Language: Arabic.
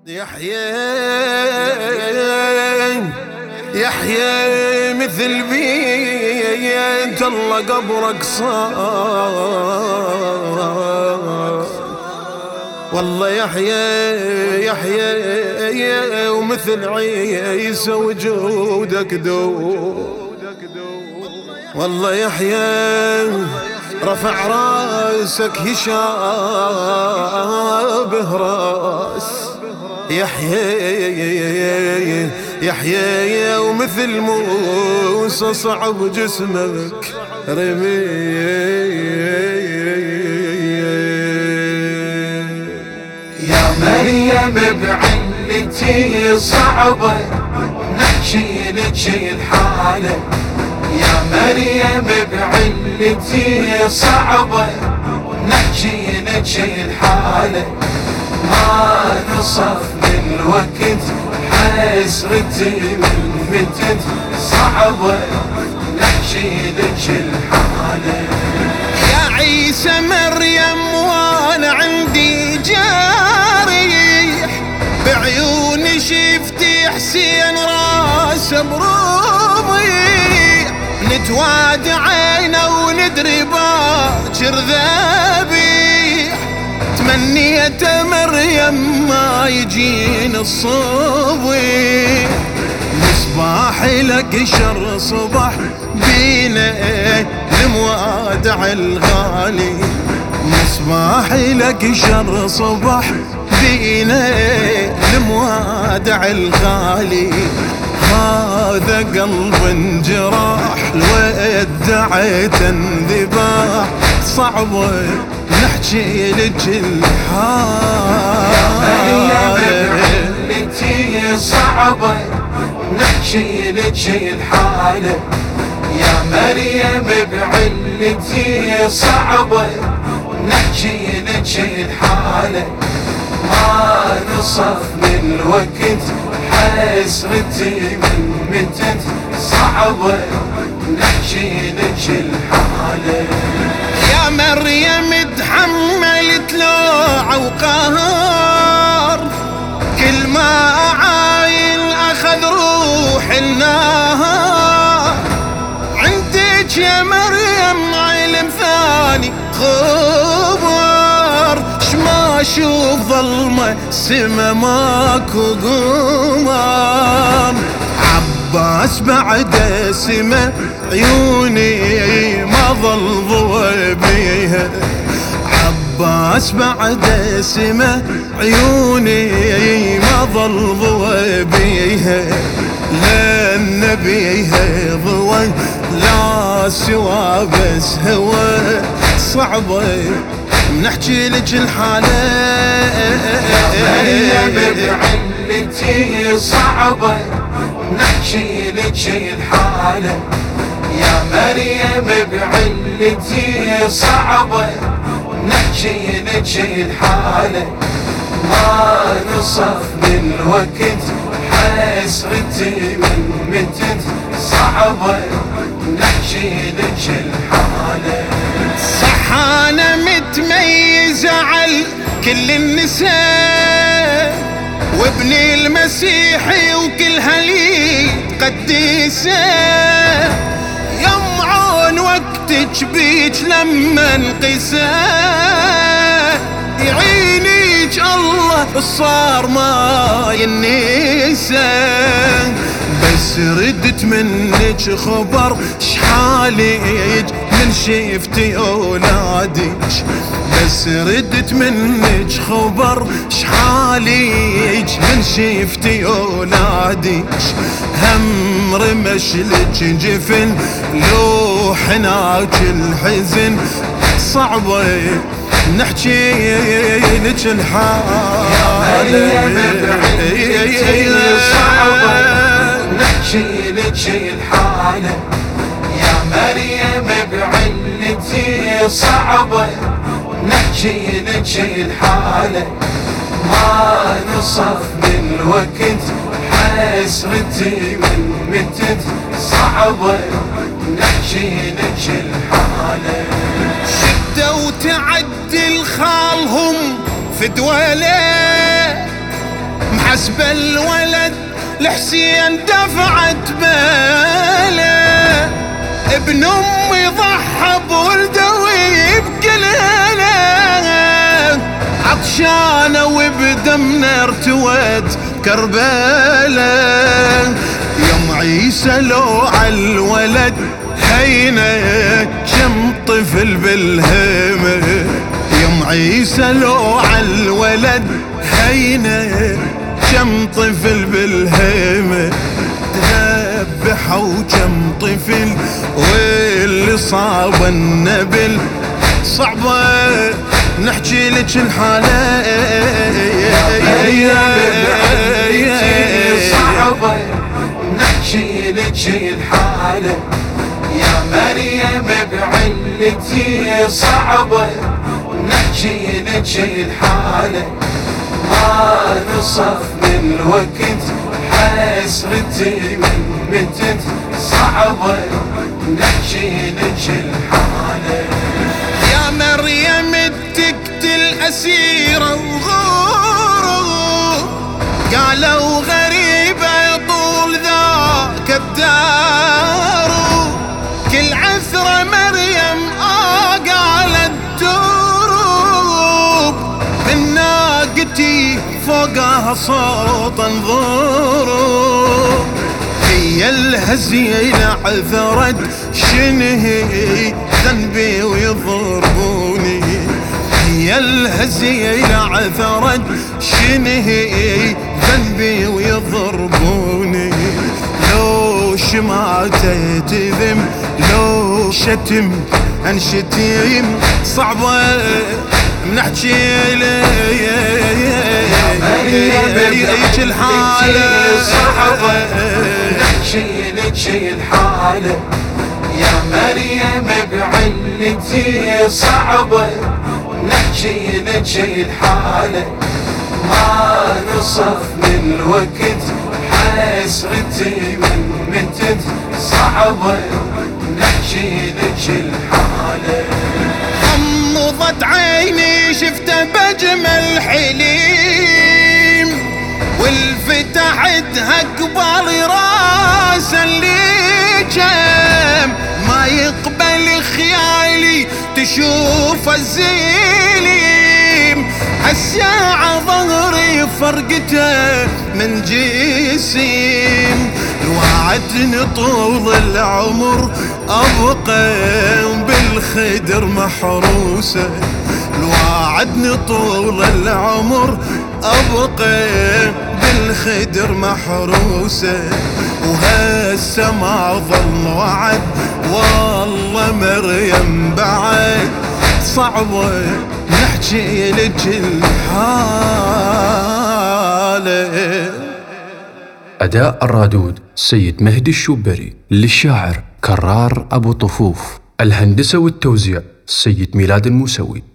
يحيى مثل بيت الله قبرك صار. والله يحيى ومثل عيسى وجودك دو. والله يحيى رفع راسك يشابه راس يحيى ومثل موسى صعب جسمك رمي. يا مريم بعلتي صعبة نحكي لك الحالة. يا مريم بعلتي صعبة نحكي لك الحالة. ما نصف للوقت حسرتي من متت صعبة نحكي لك الحالة. يا عيسى مريم وانا عندي جارح بعيوني شفتي حسين راسه برومي. نتوادعينا وندري باكر ذبيح. تمنيت مريم ما يجينا الصبي. مصباح لك شر صبح بينا الموادع الغالي. مصباح لك شر صبح بينا الموادع الغالي. هذا قلب انجراح ودعيت انذباح صعبة نحكي لك الحالة. يا صعبة نحكي لك الحالة. يا مريم بعلتي صعبة نحكي لك الحالة. ما نصف للوقت حسرتي من متت صعبة نحكي لك الحالة. يا مريم تحملت لوع وقهر كل ما عاين اخذ روح النهار. عندك يا مريم علم ثاني خبر. شما اشوف ظلمه سما ماكو قمر. عباس بعد سما عيوني ما ظل ضوى بيها. عباس بعد سما عيوني ما ظل ضوى بيها. لأن بيها ضوى لا سوى بس هوى صعبة نحكي لك الحالة. يا مريم بعلتي صعبة نحكي لك الحالة. يا مريم بعلتي صعبة نحكي لك الحالة. ما نصف للوقت حسرتي من متت صعبة نحكي لك الحالة. صح انا متميز على كل النساء وابني المسيحي وكل هلي قديسه. يمعون وقتك بيك لما انقسى. يعينيك الله صار ما ينسى. بس ردت منك خبر شحالك من شفتي اولادك. بس ردت منك خبر شحالك من شفتي اولادك. هم رمشلك جفن لو حناك الحزن صعبة نحكي لك الحالة. صعبة نحكي لك الحالة. يا مريم بعلتي صعبة نحكي لك الحالة. ما نصف للوقت حسرتي من متت صعبة نحكي لك الحالة. شدة وتعدي الخالهم في دوله حسب الولد لحسين دفعت باله، ابن امي ضحى بولده ويبكي ليله، عطشانه وبدمنا ارتوت كربلاء. يوم عيسى لو عالولد هينه كم طفل بالهمه، يوم عيسى لو عالولد هينه كم طفل بالهمه، ذبحوا كم طفل واللي صاب النبل صعبه نحكي لك الحاله صعبه نحكي لك الحاله، يا مريم بعلتي صعبه نحكي لك الحاله، ما نصف من الوقت حسرتي من متت صعبه نحكي لك الحاله. يا مريم تقتل أسيرة وغورو، قالوا غريبة طول ذاك الدار، كل عثرة مريم قالت تروب، من ناقتي فوقها صوت انظروا، هي الهزيلة عثرت شنهي ذنبي ويضربوني، هي الهزيلة عثرت شنهي ذنبي ويضربوني، لو شماتت ذم لو شتم انشتيم صعبة منحكي ليك الحالة صعبة نحكي لك الحالة، يا مريم بعلتي صعبة نحكي لك الحالة، ما نصف من الوقت حسرتي من متت صعبة نحكي لك الحالة. غمضت عيني شفته بجمل حليم، والفتحتها قبال راسه اللي جم، ما يقبل خيالي تشوف الزليم، هالساعة ظهري فرقته من جسيم، وعدني طول العمر أبقى بالخدر محروسة، وعدني طول العمر أبقى بالخدر محروسة، وهسه ما ظل وعد والله مريم بعد صعبة نحكي لك الحالة. أداء الرادود سيد مهدي الشوبري، للشاعر كرار أبو طفوف، الهندسة والتوزيع سيد ميلاد الموسوي.